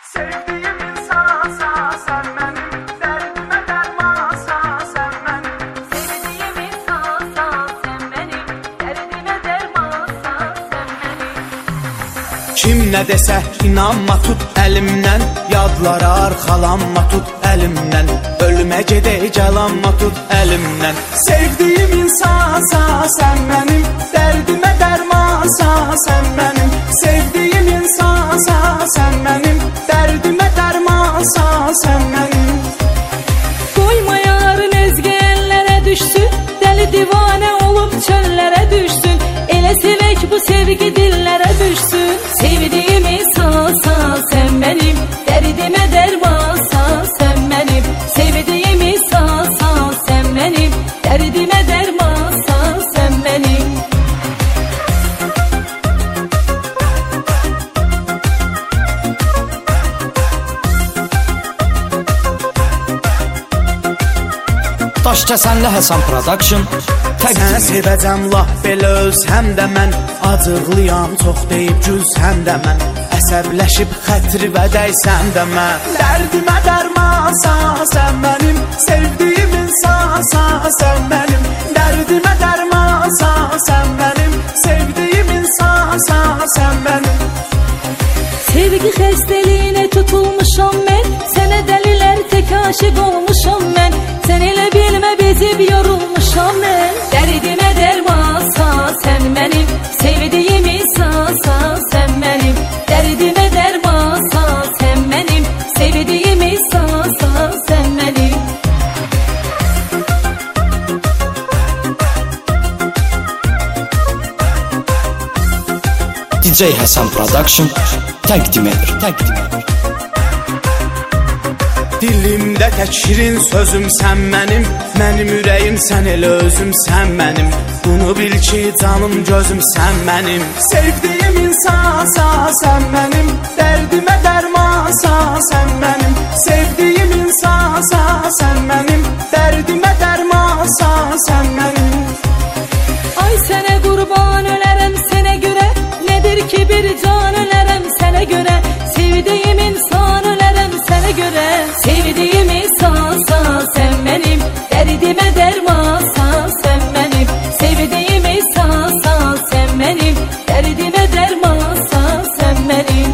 Sevdiğim insansa sen benim, derdime dermansa sen benim. Sevdiğim insansa sen benim, derdime dermansa sen benim. Kim nə desə inanma, tut əlimdən, yadlara arxalanma, tut əlimdən, ölümə gedək calanma, tut əlimdən. Sevdiğim insansa sen benim, derdime dermansa sen benim. Sevdiğim insansa sen benim, derdime dermansa sen benim. Koyma yarın özgə əllərə düşsün, dəli divanə olub çöllərə düşsün. Elə sevək bu sevgi dillərə düşsün. Sevdiğim insansa sen benim, dərdimə dərmansa sen benim. Sevdiğim insansa sen benim, dərdimə dərmansa sen benim. Daş kəsənli Həsən Production Səni təqdim sevəcəm laf belə öz, həm də mən acıqlıyam, çox deyib güz, həm də mən əsəbləşib xətri və dəysən də mən. Derdime dermansa sen benim, sevdiğim insansa sen benim. Derdime dermansa sen benim, sevdiğim insansa sen benim. Sevgi xəstəliyinə tutulmuşam mən, sənə dəlilər tək aşıq olmuşam mən. Sən elə bilmə bezib yorulmuşam mən. Dərdimə dərmansa sən mənim, sevdiyim insansa sən mənim. Dərdimə dərmansa sən mənim, sevdiyim insansa sən mənim. DJ Həsən Production təqdim edir. Dilimdə tək şirin sözüm sən mənim, mənim ürəyim sən elə özüm sən mənim. Bunu bil ki canım gözüm sən mənim. Sevdiğim insansa sen benim, derdime dermansa sen benim. Sevdiğim insansa sen benim, derdime dermansa sen benim. Ay sənə qurban ölərəm sənə görə, nədir ki bir can ölərəm sənə görə. Sevdiyim insan ölərəm sənə görə. Sevdiyim insansa sən mənim, dərdimə dərmansa sən mənim. Sevdiyim insansa sən mənim, dərdimə dərmansa sən mənim.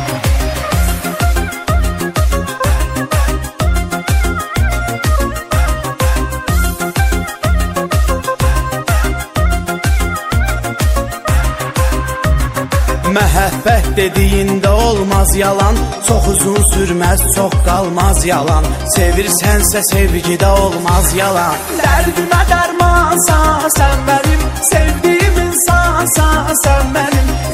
Məhəbbət dediyində olmaz yalan, çox uzun sürməz, çox qalmaz yalan. Sevirsənsə sevgidə olmaz yalan. Derdime dermansa sen benim, sevdiğim insansa sen benim.